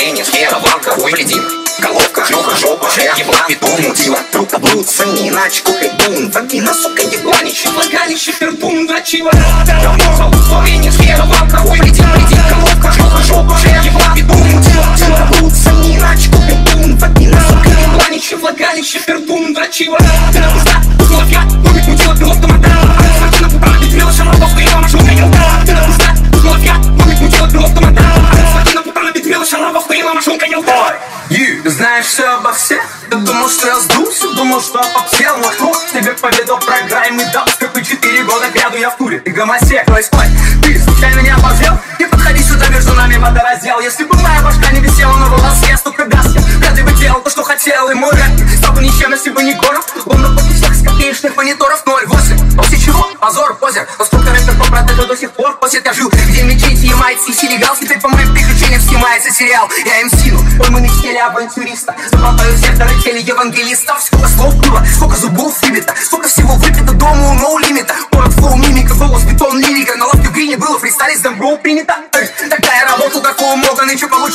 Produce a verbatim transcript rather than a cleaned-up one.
Настроение, сфера, ванка, хуй, блядин. Головка, шлюха, жопа, шея, ебла, бетон, мутила. Рука, блудца, не иначе, купить бум. Вагина, сука, ебланище, влагалище, пердун, дрочила. Говно, настроение, сфера, ванка, хуй, блядин, блядин. Головка, шлюха, жопа, шея, ебла, бетон, мутила. Рука, блудца, не иначе, купить бум. Вагина, сука, ебланище, влагалище, пердун, дрочила. Ты на пизда, узнала я, купить мутила, пилот, томата. Вагина, пупа, бедмела, шарапов, хуела, машинка, елда. Ты на пизда, узнала я, купить мутила, пилот, томата. Вагина, пупа, бедмела, шарапов, хуела, машинка, елда. Ты знаешь все обо всех? Ты думал, что я сдулся? Думал, что опопсел? Но кто тебе поведал программы? Да, какой четыре года кряду я в туре. Ты гомосек, ой, ой, ты случайно не обозрел? Не подходи сюда, между нами водораздел. Если бы моя башка не висела на волосе, столько даст я. Каждый бы делал то, что хотел, и мой рэп стал бы ничем, если бы не город. Ломно после всех скопеечных мониторов ноль восемь. После чего? Позор, позер. Но сколько рэпер по продажу до сих пор? После я жил, где мечети и майцы, и синегал. Теперь по моим приключениям снимается сериал. Я им сину, пойманный в теле авантюриста. Заболтаю сектора теле евангелистов. Сколько слов было, сколько зубов выбито, сколько всего выпито дома у ноу лимита. Город флоу, мимика, голос, бетон, лирика. На лавке в грине было фристайлить с демброу принято. Тогда я работал, какого много, нынче получил.